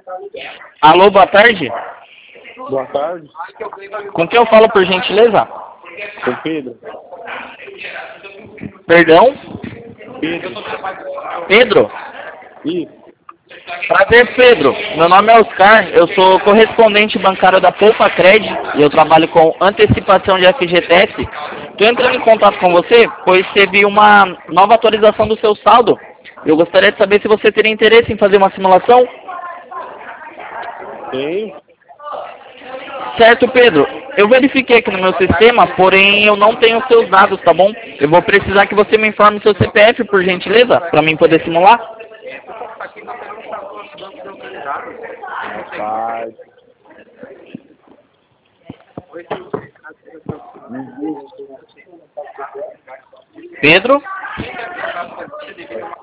Alô, boa tarde. Boa tarde, Com quem eu falo, por gentileza? sou Pedro. Perdão? Pedro, Pedro? isso, Prazer, Pedro. Meu nome é Oscar, eu sou correspondente bancário da Poupa Cred e eu trabalho com antecipação de FGTS. Estou entrando em contato com você, pois teve uma nova atualização do seu saldo. Eu gostaria de saber se você teria interesse em fazer uma simulação. tenho. Certo, Pedro. Eu verifiquei aqui no meu sistema, porém eu não tenho seus dados, tá bom? Eu vou precisar que você me informe seu CPF, por gentileza, para mim poder simular. Rapaz. Pedro?